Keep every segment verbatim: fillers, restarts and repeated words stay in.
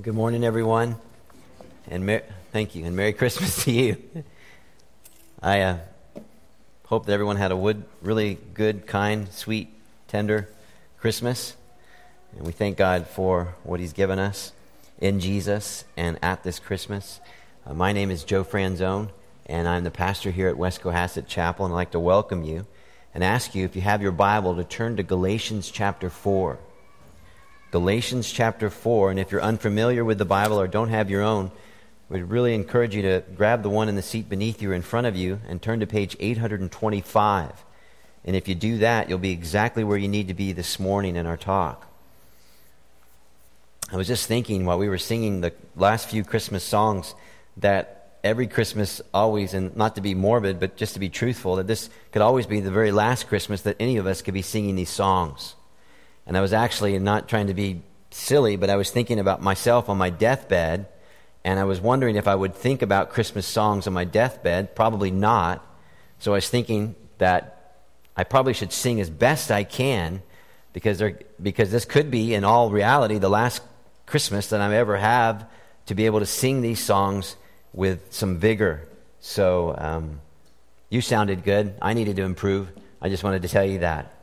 Good morning, everyone, and Mer- thank you, and Merry Christmas to you. I uh, hope that everyone had a wood, really good, kind, sweet, tender Christmas, and we thank God for what He's given us in Jesus and at this Christmas. Uh, my name is Joe Franzone, and I'm the pastor here at West Cohasset Chapel, and I'd like to welcome you and ask you, if you have your Bible, to turn to Galatians chapter four. Galatians chapter four, and if you're unfamiliar with the Bible or don't have your own, we'd really encourage you to grab the one in the seat beneath you or in front of you and turn to page eight hundred twenty-five. And if you do that, you'll be exactly where you need to be this morning in our talk. I was just thinking while we were singing the last few Christmas songs that every Christmas always, and not to be morbid, but just to be truthful, that this could always be the very last Christmas that any of us could be singing these songs. And I was actually not trying to be silly, but I was thinking about myself on my deathbed, and I was wondering if I would think about Christmas songs on my deathbed. Probably not. So I was thinking that I probably should sing as best I can, because there, because this could be, in all reality, the last Christmas that I ever have to be able to sing these songs with some vigor. So um, you sounded good. I needed to improve. I just wanted to tell you that.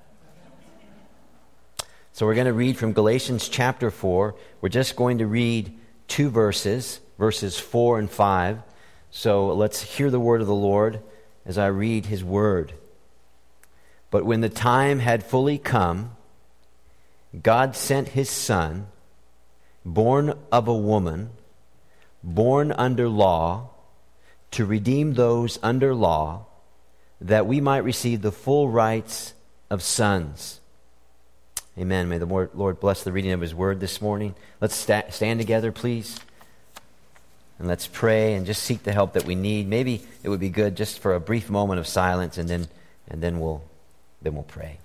So we're going to read from Galatians chapter four. We're just going to read two verses, verses four and five. So let's hear the word of the Lord as I read His word. But when the time had fully come, God sent His Son, born of a woman, born under law, to redeem those under law, that we might receive the full rights of sons. Amen. May the Lord bless the reading of His word this morning. Let's sta- stand together, please. And let's pray and just seek the help that we need. Maybe it would be good just for a brief moment of silence, and then and then we'll then we'll pray.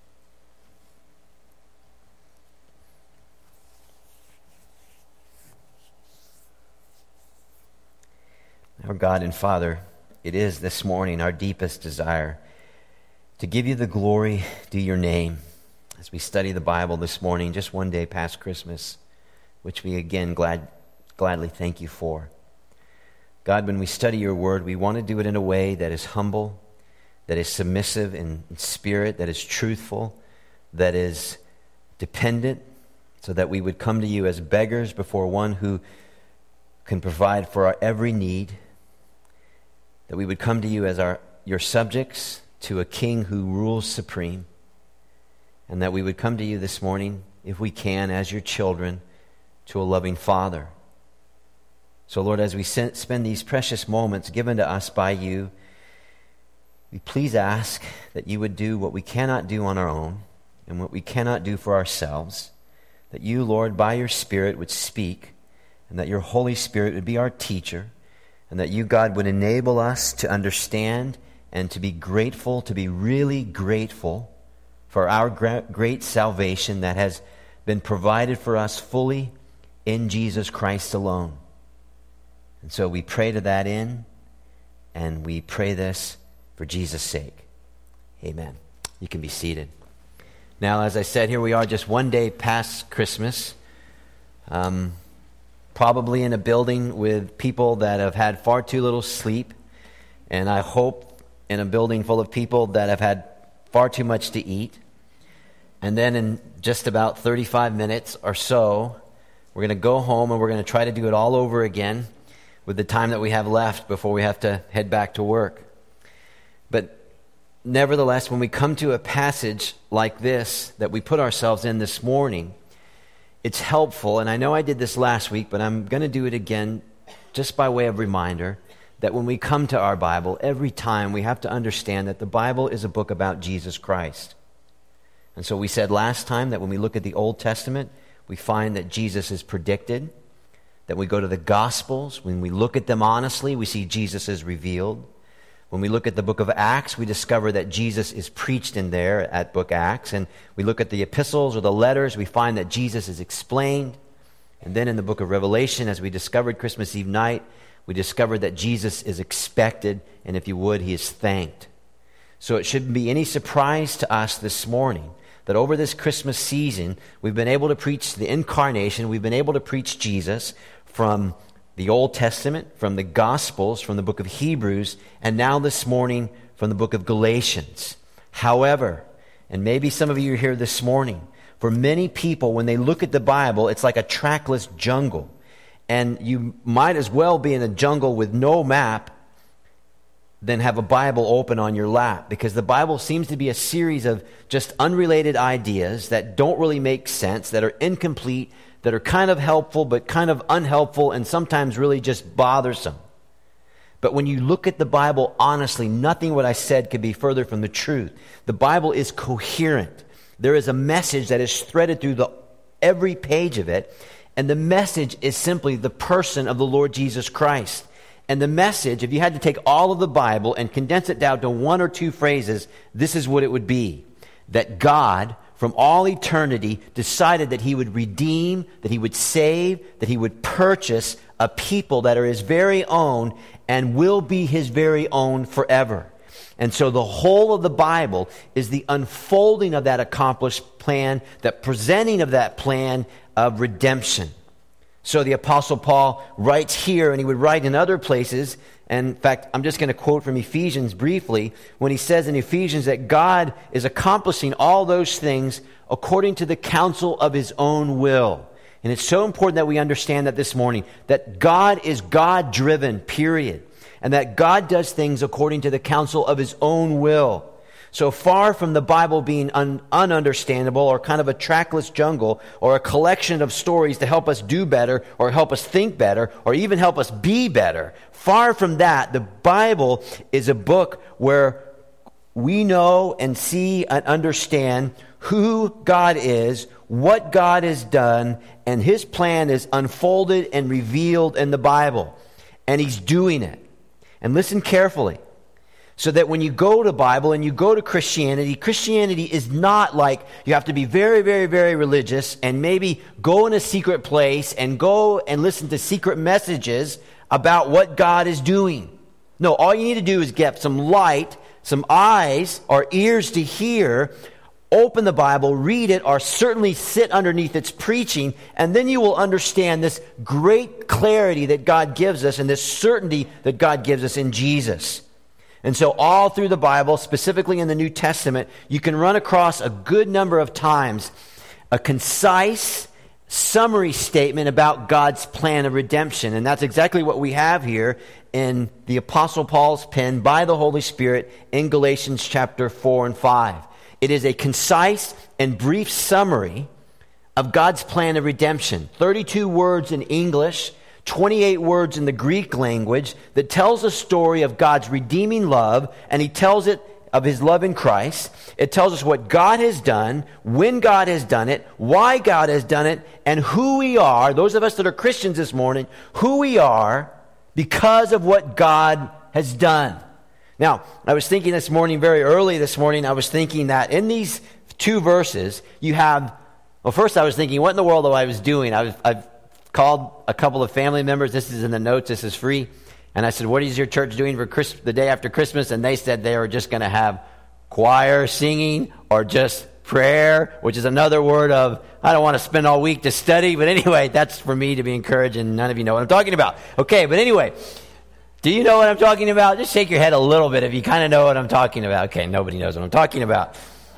Our God and Father, it is this morning our deepest desire to give You the glory due Your name. As we study the Bible this morning, just one day past Christmas, which we again glad, gladly thank You for. God, when we study Your word, we want to do it in a way that is humble, that is submissive in spirit, that is truthful, that is dependent, so that we would come to You as beggars before one who can provide for our every need, that we would come to You as our Your subjects to a King who rules supreme, and that we would come to You this morning, if we can, as Your children, to a loving Father. So, Lord, as we spend these precious moments given to us by You, we please ask that You would do what we cannot do on our own and what we cannot do for ourselves, that You, Lord, by Your Spirit would speak, and that Your Holy Spirit would be our teacher, and that You, God, would enable us to understand and to be grateful, to be really grateful for our great salvation that has been provided for us fully in Jesus Christ alone. And so we pray to that end, and we pray this for Jesus' sake. Amen. You can be seated. Now, as I said, here we are just one day past Christmas, um, probably in a building with people that have had far too little sleep, and I hope in a building full of people that have had far too much to eat. And then in just about thirty-five minutes or so, we're going to go home and we're going to try to do it all over again with the time that we have left before we have to head back to work. But nevertheless, when we come to a passage like this that we put ourselves in this morning, it's helpful, and I know I did this last week, but I'm going to do it again just by way of reminder, that when we come to our Bible, every time we have to understand that the Bible is a book about Jesus Christ. And so we said last time that when we look at the Old Testament, we find that Jesus is predicted, that we go to the Gospels, when we look at them honestly, we see Jesus is revealed. When we look at the book of Acts, we discover that Jesus is preached in there at book Acts. And we look at the epistles or the letters, we find that Jesus is explained. And then in the book of Revelation, as we discovered Christmas Eve night, we discovered that Jesus is expected, and if you would, He is thanked. So it shouldn't be any surprise to us this morning that over this Christmas season, we've been able to preach the incarnation. We've been able to preach Jesus from the Old Testament, from the Gospels, from the book of Hebrews, and now this morning from the book of Galatians. However, and maybe some of you are here this morning, for many people, when they look at the Bible, it's like a trackless jungle. And you might as well be in a jungle with no map than have a Bible open on your lap, because the Bible seems to be a series of just unrelated ideas that don't really make sense, that are incomplete, that are kind of helpful but kind of unhelpful, and sometimes really just bothersome. But when you look at the Bible honestly, nothing what I said could be further from the truth. The Bible is coherent. There is a message that is threaded through the every page of it, and the message is simply the person of the Lord Jesus Christ. And the message, if you had to take all of the Bible and condense it down to one or two phrases, this is what it would be: that God, from all eternity, decided that he would redeem, that he would save, that he would purchase a people that are his very own and will be his very own forever. And so the whole of the Bible is the unfolding of that accomplished plan, the presenting of that plan of redemption. So the Apostle Paul writes here, and he would write in other places, and in fact, I'm just going to quote from Ephesians briefly, when he says in Ephesians that God is accomplishing all those things according to the counsel of his own will. And it's so important that we understand that this morning, that God is God-driven, period. And that God does things according to the counsel of his own will. So far from the Bible being un- ununderstandable or kind of a trackless jungle or a collection of stories to help us do better or help us think better or even help us be better, far from that, the Bible is a book where we know and see and understand who God is, what God has done, and his plan is unfolded and revealed in the Bible. And he's doing it. And listen carefully, so that when you go to Bible and you go to Christianity, Christianity is not like you have to be very, very, very religious and maybe go in a secret place and go and listen to secret messages about what God is doing. No, all you need to do is get some light, some eyes or ears to hear, open the Bible, read it, or certainly sit underneath its preaching, and then you will understand this great clarity that God gives us and this certainty that God gives us in Jesus. And so all through the Bible, specifically in the New Testament, you can run across a good number of times a concise summary statement about God's plan of redemption. And that's exactly what we have here in the Apostle Paul's pen by the Holy Spirit in Galatians chapter four and five. It is a concise and brief summary of God's plan of redemption. thirty-two words in English, twenty-eight words in the Greek language that tells a story of God's redeeming love, and he tells it of his love in Christ. It tells us what God has done, when God has done it, why God has done it, and who we are, those of us that are Christians this morning, who we are because of what God has done. Now, I was thinking this morning, very early this morning, I was thinking that in these two verses, you have, well, first I was thinking, what in the world I was doing? I was, I've called a couple of family members. This is in the notes. This is free. And I said, what is your church doing for Chris, the day after Christmas? And they said they were just going to have choir singing or just prayer, which is another word of, I don't want to spend all week to study. But anyway, that's for me to be encouraged, and none of you know what I'm talking about. Okay, but anyway, do you know what I'm talking about? Just shake your head a little bit if you kind of know what I'm talking about. Okay, nobody knows what I'm talking about.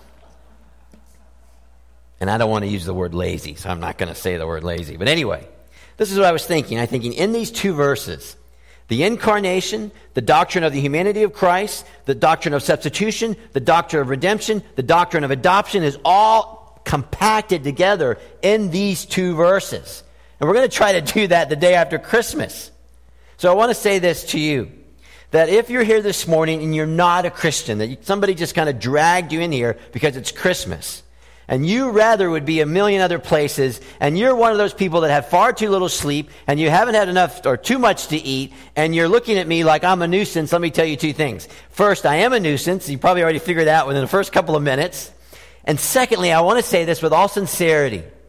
And I don't want to use the word lazy, so I'm not going to say the word lazy. But anyway, this is what I was thinking. I'm thinking in these two verses, the incarnation, the doctrine of the humanity of Christ, the doctrine of substitution, the doctrine of redemption, the doctrine of adoption is all compacted together in these two verses. And we're going to try to do that the day after Christmas. So I want to say this to you, that if you're here this morning and you're not a Christian, that somebody just kind of dragged you in here because it's Christmas, and you rather would be a million other places, and you're one of those people that have far too little sleep, and you haven't had enough or too much to eat, and you're looking at me like I'm a nuisance, let me tell you two things. First, I am a nuisance. You probably already figured that out within the first couple of minutes. And secondly, I want to say this with all sincerity.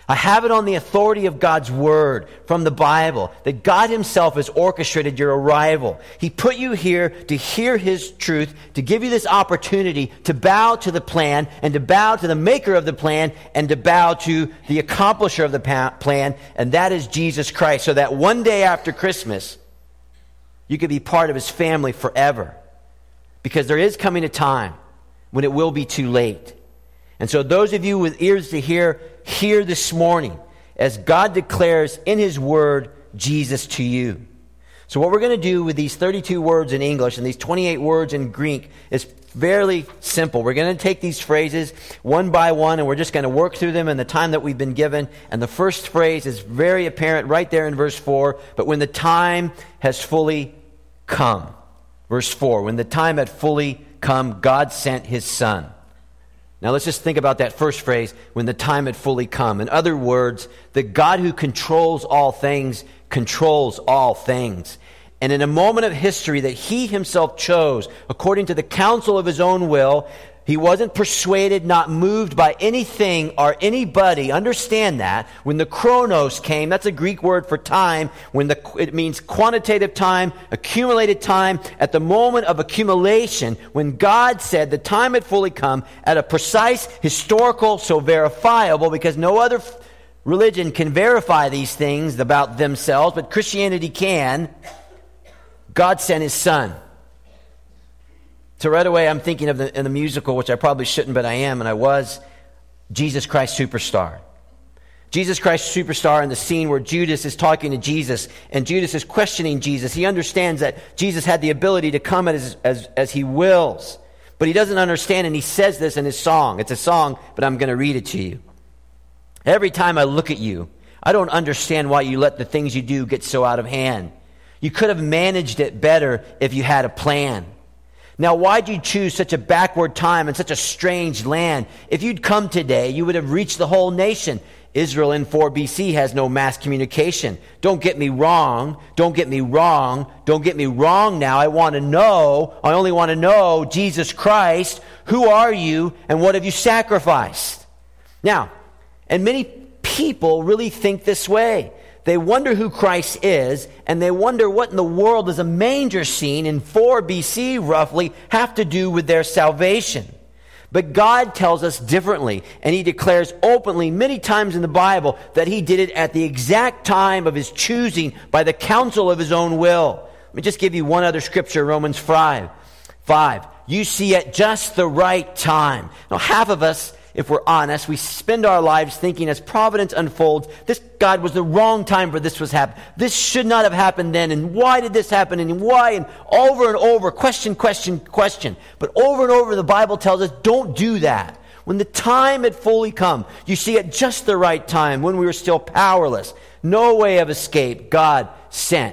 I have it on the authority of God's word from the Bible that God himself has orchestrated your arrival. He put you here to hear his truth, to give you this opportunity to bow to the plan and to bow to the maker of the plan and to bow to the accomplisher of the pa- plan, and that is Jesus Christ, so that one day after Christmas, you could be part of his family forever. Because there is coming a time when it will be too late. And so those of you with ears to hear, hear this morning as God declares in his word Jesus to you. So what we're going to do with these thirty-two words in English and these twenty-eight words in Greek is fairly simple. We're going to take these phrases one by one and we're just going to work through them in the time that we've been given. And the first phrase is very apparent right there in verse four. But when the time has fully come. Verse four, when the time had fully come, God sent his Son. Now let's just think about that first phrase, when the time had fully come. In other words, the God who controls all things, controls all things. And in a moment of history that he himself chose, according to the counsel of his own will, he wasn't persuaded, not moved by anything or anybody. Understand that. When the chronos came, that's a Greek word for time. When the it means quantitative time, accumulated time. At the moment of accumulation, when God said the time had fully come, at a precise, historical, so verifiable, because no other religion can verify these things about themselves, but Christianity can, God sent his Son. So right away, I'm thinking of the, in the musical, which I probably shouldn't, but I am, and I was, Jesus Christ Superstar. Jesus Christ Superstar in the scene where Judas is talking to Jesus, and Judas is questioning Jesus. He understands that Jesus had the ability to come as, as, as he wills, but he doesn't understand, and he says this in his song. It's a song, but I'm going to read it to you. Every time I look at you, I don't understand why you let the things you do get so out of hand. You could have managed it better if you had a plan. Now, why'd you choose such a backward time and such a strange land? If you'd come today, you would have reached the whole nation. Israel in four B C has no mass communication. Don't get me wrong. Don't get me wrong. Don't get me wrong now. I want to know, I only want to know, Jesus Christ, who are you and what have you sacrificed? Now, and many people really think this way. They wonder who Christ is, and they wonder what in the world does a manger scene in four B C roughly have to do with their salvation. But God tells us differently, and he declares openly many times in the Bible that he did it at the exact time of his choosing by the counsel of his own will. Let me just give you one other scripture, Romans five. five. You see at just the right time. Now, half of us, if we're honest, we spend our lives thinking as providence unfolds, this God was the wrong time for this was happening. This should not have happened then, and why did this happen, and why, and over and over, question, question, question. But over and over the Bible tells us, don't do that. When the time had fully come, you see at just the right time, when we were still powerless, no way of escape, God sent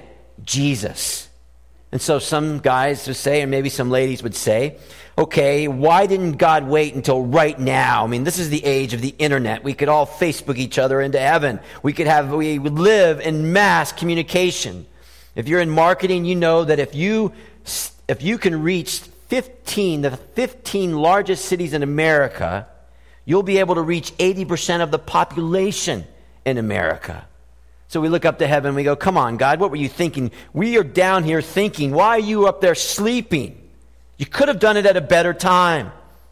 Jesus. And so some guys would say, and maybe some ladies would say, okay, why didn't God wait until right now? I mean, this is the age of the internet. We could all Facebook each other into heaven. We could have, we would live in mass communication. If you're in marketing, you know that if you, if you can reach fifteen, the fifteen largest cities in America, you'll be able to reach eighty percent of the population in America. So we look up to heaven and we go, come on, God, what were you thinking? We are down here thinking, why are you up there sleeping? You could have done it at a better time.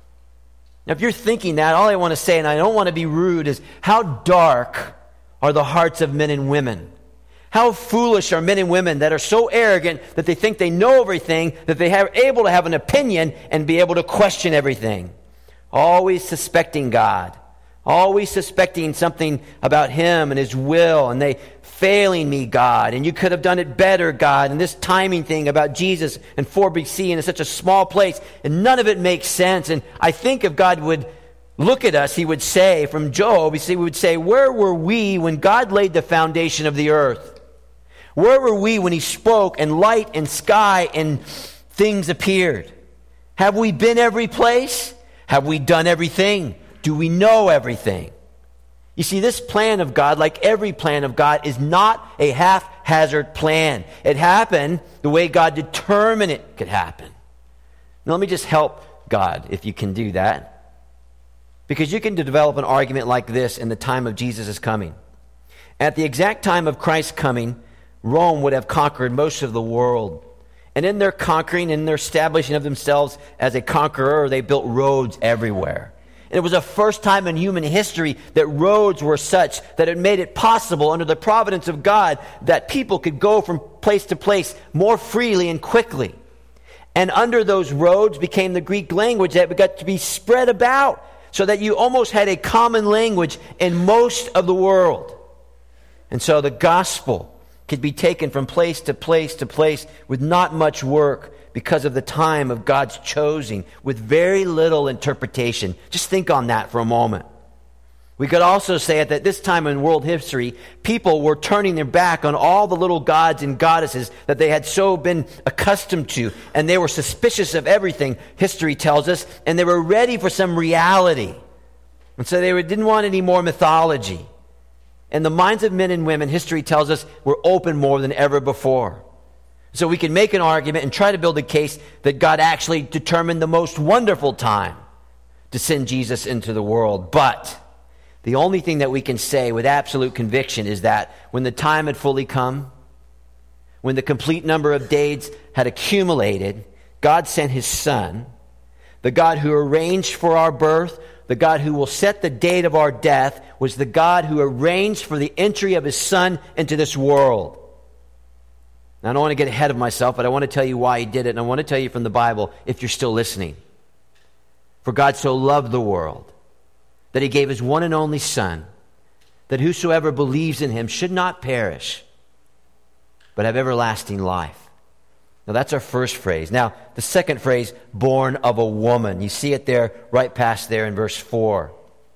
Now, if you're thinking that, all I want to say, and I don't want to be rude, is how dark are the hearts of men and women? How foolish are men and women that are so arrogant that they think they know everything, that they are able to have an opinion and be able to question everything. Always suspecting God. Always suspecting something about him and his will, and they failing me, God, and you could have done it better, God, and this timing thing about Jesus and four B C and in such a small place, and none of it makes sense. And I think if God would look at us, he would say, from Job, he see, we would say, where were we when God laid the foundation of the earth? Where were we when he spoke and light and sky and things appeared? Have we been every place? Have we done everything? Do we know everything? You see, this plan of God, like every plan of God, is not a haphazard plan. It happened the way God determined it could happen. Now, let me just help God, if you can do that. Because you can develop an argument like this in the time of Jesus' coming. At the exact time of Christ's coming, Rome would have conquered most of the world. And in their conquering and their establishing of themselves as a conqueror, they built roads everywhere. And it was the first time in human history that roads were such that it made it possible under the providence of God that people could go from place to place more freely and quickly. And under those roads became the Greek language that got to be spread about so that you almost had a common language in most of the world. And so the gospel could be taken from place to place to place with not much work because of the time of God's choosing, with very little interpretation. Just think on that for a moment. We could also say that at this time in world history, people were turning their back on all the little gods and goddesses that they had so been accustomed to, and they were suspicious of everything, history tells us, and they were ready for some reality. And so they didn't want any more mythology. And the minds of men and women, history tells us, were open more than ever before. So we can make an argument and try to build a case that God actually determined the most wonderful time to send Jesus into the world. But the only thing that we can say with absolute conviction is that when the time had fully come, when the complete number of days had accumulated, God sent his Son, the God who arranged for our birth, the God who will set the date of our death, was the God who arranged for the entry of his Son into this world. Now, I don't want to get ahead of myself, but I want to tell you why he did it, and I want to tell you from the Bible if you're still listening. For God so loved the world that he gave his one and only Son, that whosoever believes in him should not perish, but have everlasting life. Now, that's our first phrase. Now, the second phrase, born of a woman. You see it there, right past there in verse four.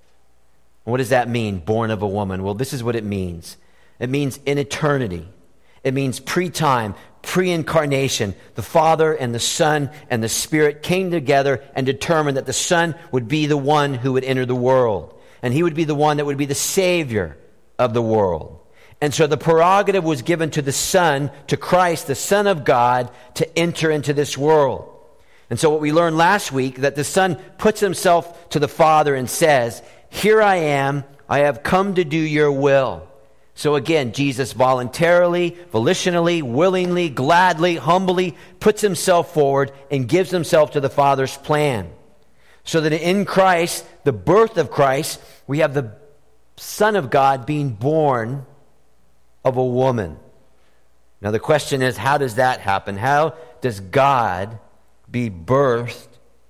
What does that mean, born of a woman? Well, this is what it means. It means in eternity. It means pre-time, pre-incarnation. The Father and the Son and the Spirit came together and determined that the Son would be the one who would enter the world. And he would be the one that would be the Savior of the world. And so the prerogative was given to the Son, to Christ, the Son of God, to enter into this world. And so what we learned last week, that the Son puts himself to the Father and says, "Here I am, I have come to do your will." So again, Jesus voluntarily, volitionally, willingly, gladly, humbly puts himself forward and gives himself to the Father's plan. So that in Christ, the birth of Christ, we have the Son of God being born of a woman. Now the question is, how does that happen? How does God be birthed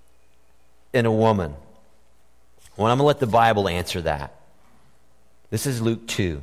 in a woman? Well, I'm going to let the Bible answer that. This is Luke two.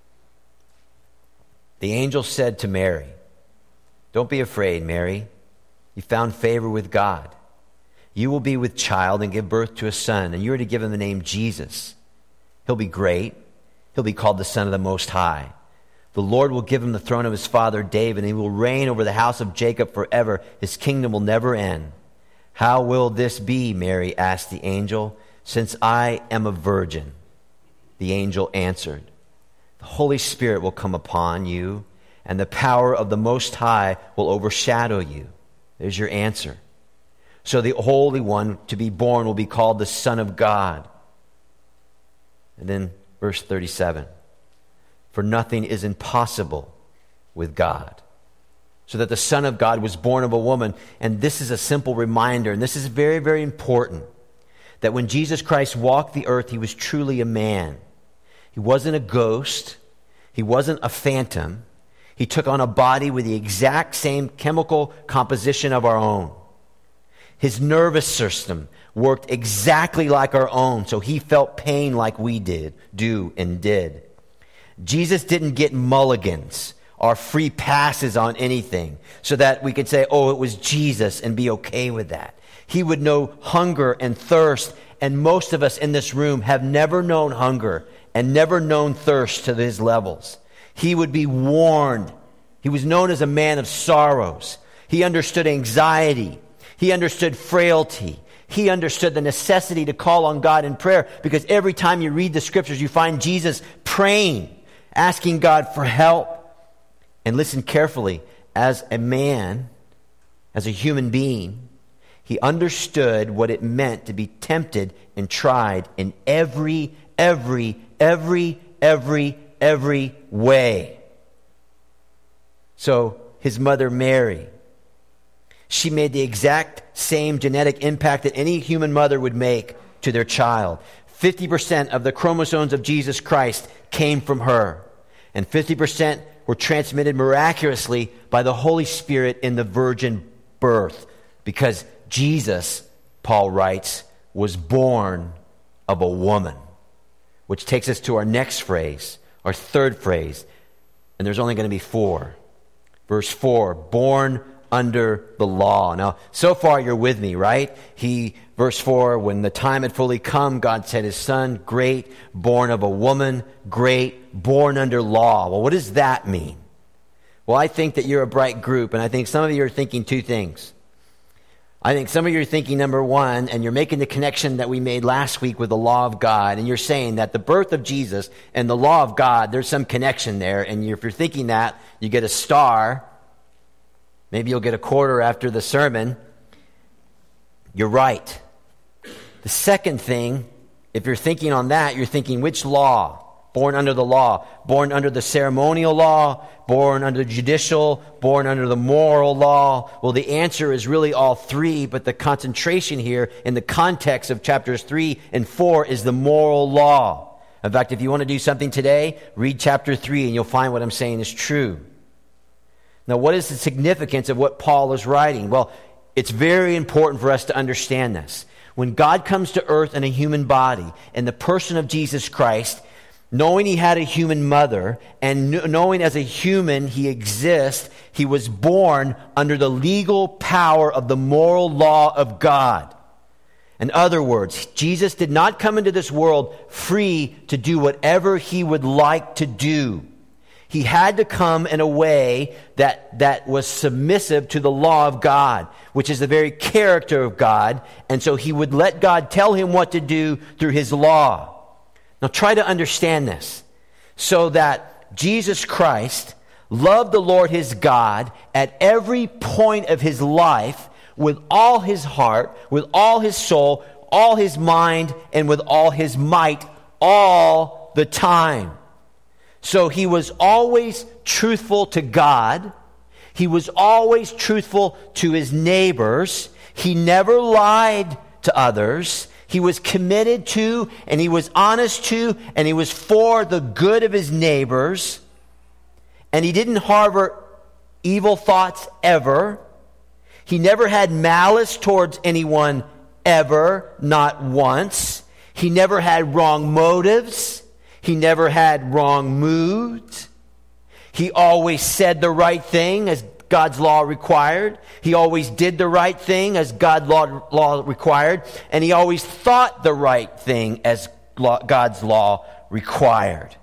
The angel said to Mary, "Don't be afraid, Mary. You found favor with God. You will be with child and give birth to a son, and you are to give him the name Jesus. He'll be great. He'll be called the Son of the Most High. The Lord will give him the throne of his father David, and he will reign over the house of Jacob forever. His kingdom will never end." "How will this be?" Mary asked the angel. "Since I am a virgin." The angel answered, "The Holy Spirit will come upon you, and the power of the Most High will overshadow you." There's your answer. "So the Holy One to be born will be called the Son of God." And then verse thirty-seven. "For nothing is impossible with God." So that the Son of God was born of a woman. And this is a simple reminder, and this is very, very important, that when Jesus Christ walked the earth, he was truly a man. He wasn't a ghost. He wasn't a phantom. He took on a body with the exact same chemical composition of our own. His nervous system worked exactly like our own, so he felt pain like we did, do, and did. Jesus didn't get mulligans or free passes on anything so that we could say, "Oh, it was Jesus," and be okay with that. He would know hunger and thirst, and most of us in this room have never known hunger and never known thirst to his levels. He would be warned. He was known as a man of sorrows. He understood anxiety. He understood frailty. He understood the necessity to call on God in prayer, because every time you read the scriptures, you find Jesus praying, asking God for help. And listen carefully, as a man, as a human being, He understood what it meant to be tempted and tried in every, every, every, every, every way. So his mother Mary, she made the exact same genetic impact that any human mother would make to their child. fifty percent of the chromosomes of Jesus Christ came from her. And fifty percent were transmitted miraculously by the Holy Spirit in the virgin birth. Because Jesus, Paul writes, was born of a woman. Which takes us to our next phrase, our third phrase. And there's only going to be four. Verse four, born under the law. Now, so far you're with me, right? He, verse four, when the time had fully come, God sent his son, great, born of a woman, great, born under law. Well, what does that mean? Well, I think that you're a bright group, and I think some of you are thinking two things. I think some of you are thinking, number one, and you're making the connection that we made last week with the law of God, and you're saying that the birth of Jesus and the law of God, there's some connection there, and if you're thinking that, you get a star. Maybe you'll get a quarter after the sermon. You're right. The second thing, if you're thinking on that, you're thinking, which law? Born under the law. Born under the ceremonial law. Born under the judicial. Born under the moral law. Well, the answer is really all three, but the concentration here in the context of chapters three and four is the moral law. In fact, if you want to do something today, read chapter three and you'll find what I'm saying is true. Now, what is the significance of what Paul is writing? Well, it's very important for us to understand this. When God comes to earth in a human body, in the person of Jesus Christ, knowing he had a human mother, and knowing as a human he exists, he was born under the legal power of the moral law of God. In other words, Jesus did not come into this world free to do whatever he would like to do. He had to come in a way that, that was submissive to the law of God, which is the very character of God. And so he would let God tell him what to do through his law. Now try to understand this. So that Jesus Christ loved the Lord his God at every point of his life with all his heart, with all his soul, all his mind, and with all his might all the time. So he was always truthful to God. He was always truthful to his neighbors. He never lied to others. He was committed to, and he was honest to, and he was for the good of his neighbors. And he didn't harbor evil thoughts ever. He never had malice towards anyone ever, not once. He never had wrong motives. He never had wrong moods. He always said the right thing as God's law required. He always did the right thing as God's law, law required. And he always thought the right thing as law, God's law required.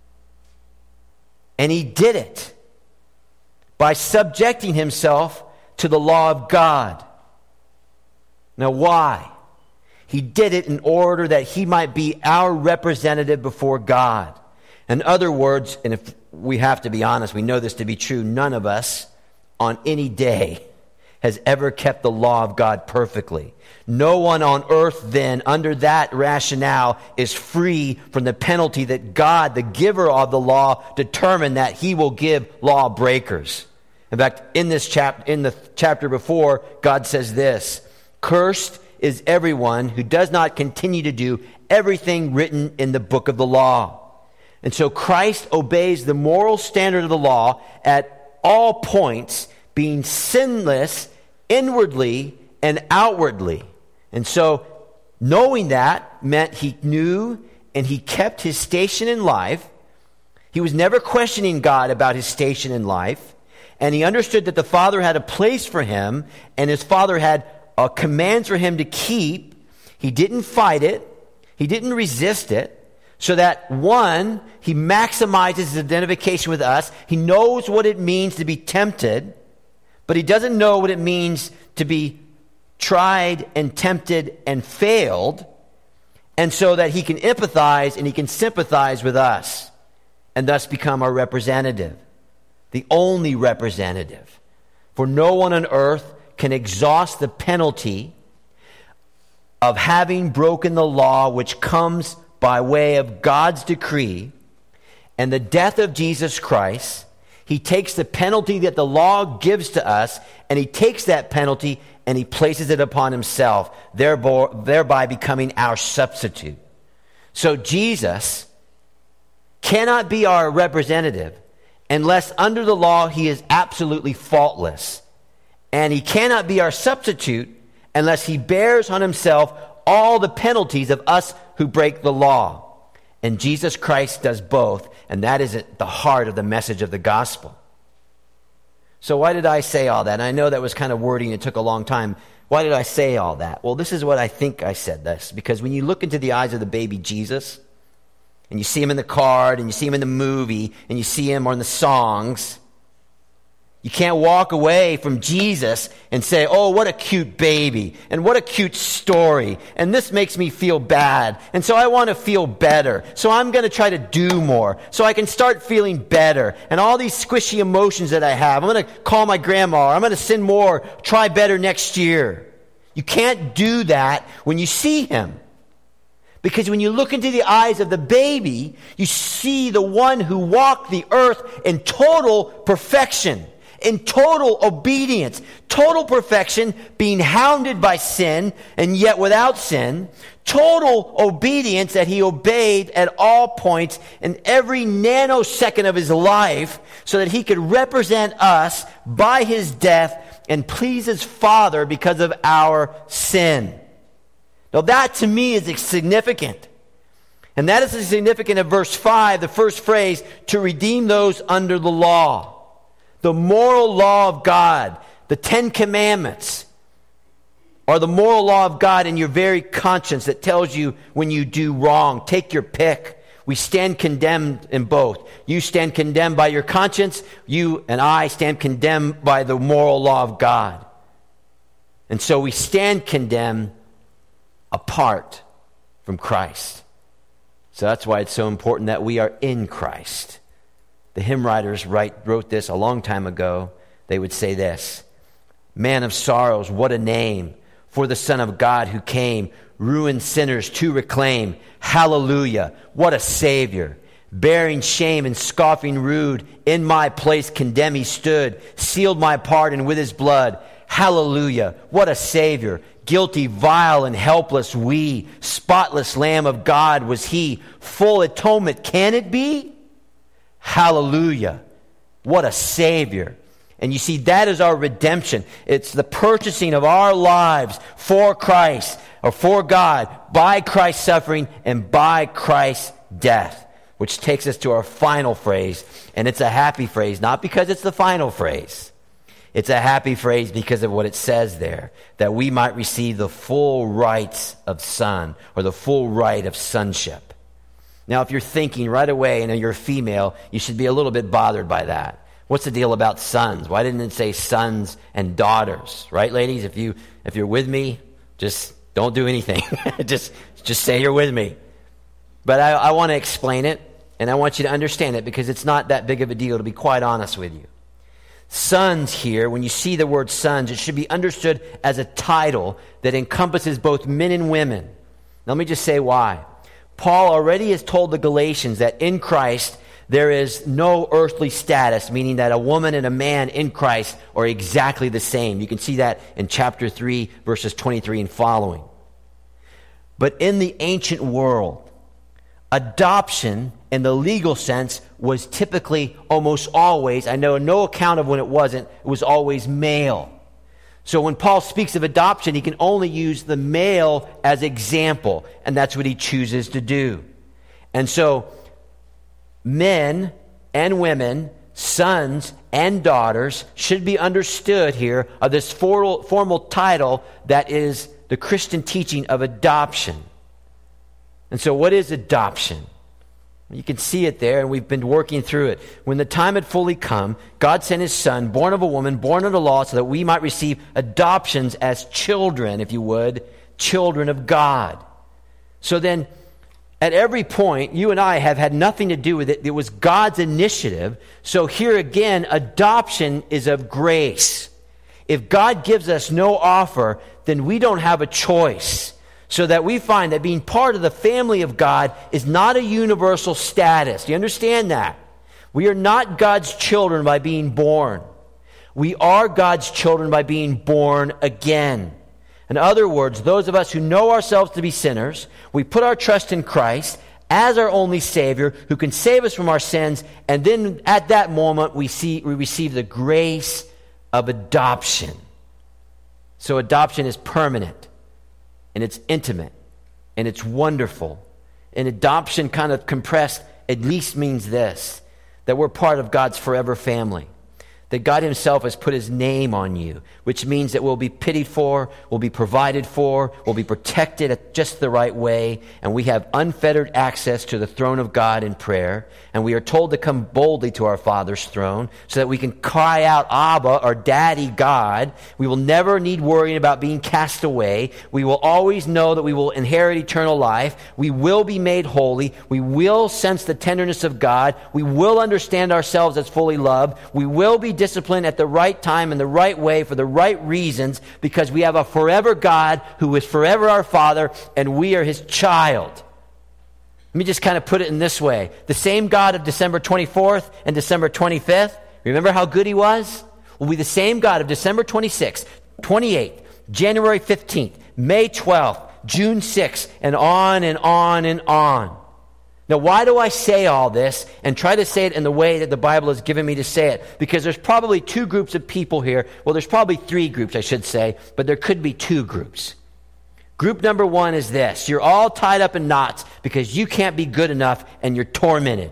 And he did it by subjecting himself to the law of God. Now why? He did it in order that he might be our representative before God. In other words, and if we have to be honest, we know this to be true, none of us on any day has ever kept the law of God perfectly. No one on earth then, under that rationale, is free from the penalty that God, the giver of the law, determined that he will give lawbreakers. In fact, in this chap- in the chapter before, God says this, "Cursed is everyone who does not continue to do everything written in the book of the law." And so Christ obeys the moral standard of the law at all points, being sinless inwardly and outwardly. And so knowing that meant he knew and he kept his station in life. He was never questioning God about his station in life. And he understood that the Father had a place for him, and his Father had uh, commands for him to keep. He didn't fight it. He didn't resist it. So that, one, he maximizes his identification with us. He knows what it means to be tempted, but he doesn't know what it means to be tried and tempted and failed. And so that he can empathize and he can sympathize with us and thus become our representative. The only representative. For no one on earth can exhaust the penalty of having broken the law, which comes by way of God's decree and the death of Jesus Christ. He takes the penalty that the law gives to us, and he takes that penalty and he places it upon himself, thereby, thereby becoming our substitute. So Jesus cannot be our representative unless under the law he is absolutely faultless. And he cannot be our substitute unless he bears on himself all the penalties of us who break the law. And Jesus Christ does both, and that is at the heart of the message of the gospel. So why did I say all that? And I know that was kind of wordy and it took a long time. Why did I say all that? Well, this is what I think I said this. Because when you look into the eyes of the baby Jesus, and you see him in the card, and you see him in the movie, and you see him on the songs, you can't walk away from Jesus and say, oh, what a cute baby, and what a cute story, and this makes me feel bad, and so I want to feel better, so I'm going to try to do more, so I can start feeling better, and all these squishy emotions that I have, I'm going to call my grandma, or I'm going to sin more, try better next year. You can't do that when you see him. Because when you look into the eyes of the baby, you see the one who walked the earth in total perfection, in total obedience, total perfection, being hounded by sin and yet without sin, total obedience that he obeyed at all points in every nanosecond of his life so that he could represent us by his death and please his Father because of our sin. Now that to me is significant. And that is significant of verse five, the first phrase, to redeem those under the law. The moral law of God, the Ten Commandments, are the moral law of God in your very conscience that tells you when you do wrong. Take your pick. We stand condemned in both. You stand condemned by your conscience. You and I stand condemned by the moral law of God. And so we stand condemned apart from Christ. So that's why it's so important that we are in Christ. The hymn writers write, wrote this a long time ago. They would say this: Man of sorrows, what a name for the Son of God who came, ruined sinners to reclaim. Hallelujah, what a Savior. Bearing shame and scoffing rude, in my place condemned he stood, sealed my pardon with his blood. Hallelujah, what a Savior. Guilty, vile, and helpless we, spotless Lamb of God was he. Full atonement, can it be? Hallelujah, what a Savior. And you see, that is our redemption. It's the purchasing of our lives for Christ, or for God, by Christ's suffering and by Christ's death. Which takes us to our final phrase, and it's a happy phrase, not because it's the final phrase. It's a happy phrase because of what it says there, that we might receive the full rights of son, or the full right of sonship. Now, if you're thinking right away, and you're a female, you should be a little bit bothered by that. What's the deal about sons? Why didn't it say sons and daughters? Right, ladies? If you if you're with me, just don't do anything. just just say you're with me. But I, I want to explain it, and I want you to understand it, because it's not that big of a deal, to be quite honest with you. Sons here, when you see the word sons, it should be understood as a title that encompasses both men and women. Now, let me just say why. Paul already has told the Galatians that in Christ there is no earthly status, meaning that a woman and a man in Christ are exactly the same. You can see that in chapter three, verses twenty-three and following. But in the ancient world, adoption in the legal sense was typically almost always, I know no account of when it wasn't, it was always male. So when Paul speaks of adoption, he can only use the male as example, and that's what he chooses to do. And so men and women, sons and daughters, should be understood here of this formal, formal title that is the Christian teaching of adoption. And so what is adoption? You can see it there, and we've been working through it. When the time had fully come, God sent his Son, born of a woman, born under law, so that we might receive adoptions as children, if you would, children of God. So then, at every point, you and I have had nothing to do with it. It was God's initiative. So here again, adoption is of grace. If God gives us no offer, then we don't have a choice. So that we find that being part of the family of God is not a universal status. Do you understand that? We are not God's children by being born. We are God's children by being born again. In other words, those of us who know ourselves to be sinners, we put our trust in Christ as our only Savior who can save us from our sins, and then at that moment we see we receive the grace of adoption. So adoption is permanent, and it's intimate, and it's wonderful. And adoption, kind of compressed, at least means this, that we're part of God's forever family. That God himself has put his name on you, which means that we'll be pitied for, we'll be provided for, we'll be protected at just the right way, and we have unfettered access to the throne of God in prayer, and we are told to come boldly to our Father's throne so that we can cry out, Abba, or Daddy God. We will never need worrying about being cast away. We will always know that we will inherit eternal life. We will be made holy. We will sense the tenderness of God. We will understand ourselves as fully loved. We will be disciplined at the right time in the right way for the right reasons, because we have a forever God who is forever our Father, and we are his child. Let me just kind of put it in this way. The same God of December twenty-fourth and December twenty-fifth, remember how good he was? Will be the same God of December twenty-sixth, twenty-eighth, January fifteenth, May twelfth, June sixth, and on and on and on. Now, why do I say all this and try to say it in the way that the Bible has given me to say it? Because there's probably two groups of people here. Well, there's probably three groups, I should say, but there could be two groups. Group number one is this. You're all tied up in knots because you can't be good enough and you're tormented.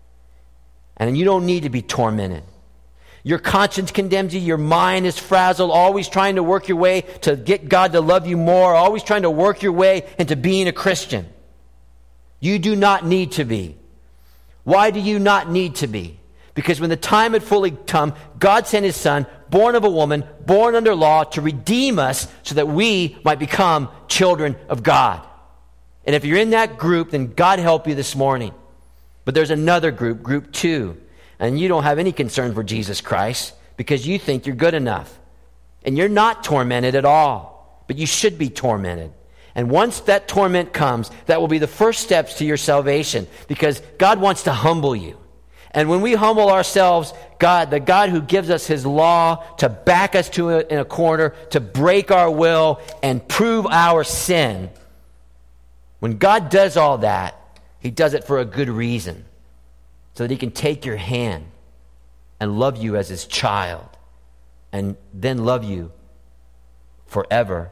And you don't need to be tormented. Your conscience condemns you. Your mind is frazzled, always trying to work your way to get God to love you more, always trying to work your way into being a Christian. You do not need to be. Why do you not need to be? Because when the time had fully come, God sent his Son, born of a woman, born under law, to redeem us so that we might become children of God. And if you're in that group, then God help you this morning. But there's another group, group two, and you don't have any concern for Jesus Christ because you think you're good enough. And you're not tormented at all, but you should be tormented. And once that torment comes, that will be the first steps to your salvation, because God wants to humble you. And when we humble ourselves, God, the God who gives us his law to back us to a, in a corner, to break our will and prove our sin, when God does all that, he does it for a good reason, so that he can take your hand and love you as his child, and then love you forever.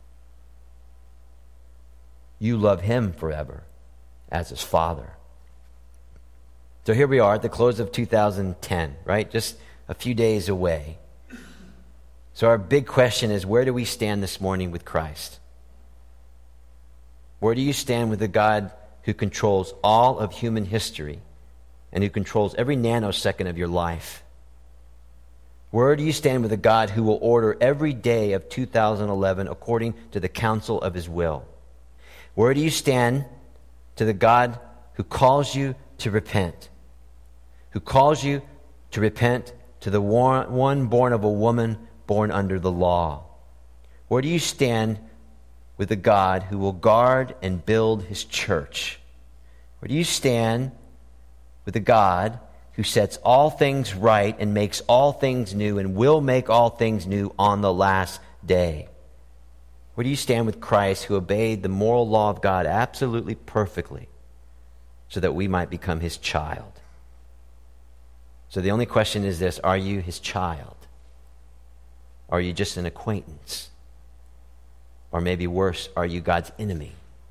You love him forever as his Father. So here we are at the close of two thousand ten, right? Just a few days away. So our big question is, where do we stand this morning with Christ? Where do you stand with the God who controls all of human history and who controls every nanosecond of your life? Where do you stand with a God who will order every day of two thousand eleven according to the counsel of his will? Where do you stand to the God who calls you to repent? Who calls you to repent to the one born of a woman born under the law? Where do you stand with the God who will guard and build his church? Where do you stand with the God who sets all things right and makes all things new and will make all things new on the last day? Where do you stand with Christ, who obeyed the moral law of God absolutely perfectly so that we might become his child? So the only question is this: are you his child? Are you just an acquaintance? Or maybe worse, are you God's enemy?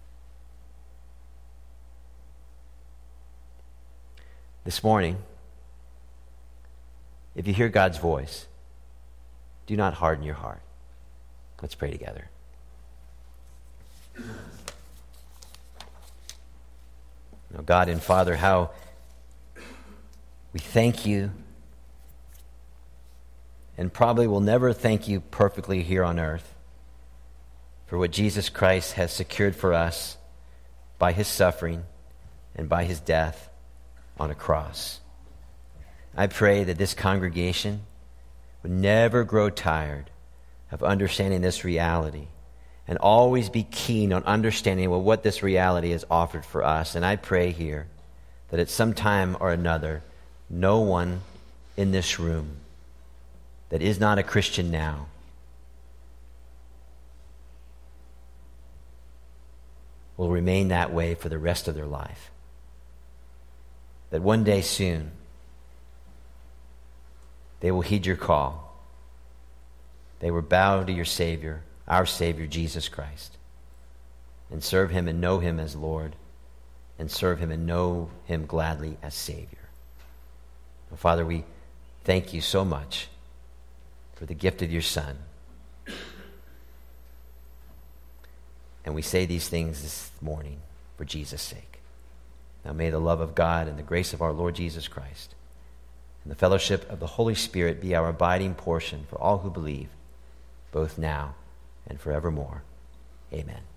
This morning, if you hear God's voice, do not harden your heart. Let's pray together. Now, God and Father, how we thank you, and probably will never thank you perfectly here on earth, for what Jesus Christ has secured for us by his suffering and by his death on a cross. I pray that this congregation would never grow tired of understanding this reality, and always be keen on understanding well, what this reality has offered for us. And I pray here that at some time or another, no one in this room that is not a Christian now will remain that way for the rest of their life. That one day soon, they will heed your call. They will bow to your Savior, our Savior, Jesus Christ, and serve him and know him as Lord, and serve him and know him gladly as Savior. Well, Father, we thank you so much for the gift of your Son. And we say these things this morning for Jesus' sake. Now may the love of God and the grace of our Lord Jesus Christ and the fellowship of the Holy Spirit be our abiding portion for all who believe, both now and forevermore. Amen.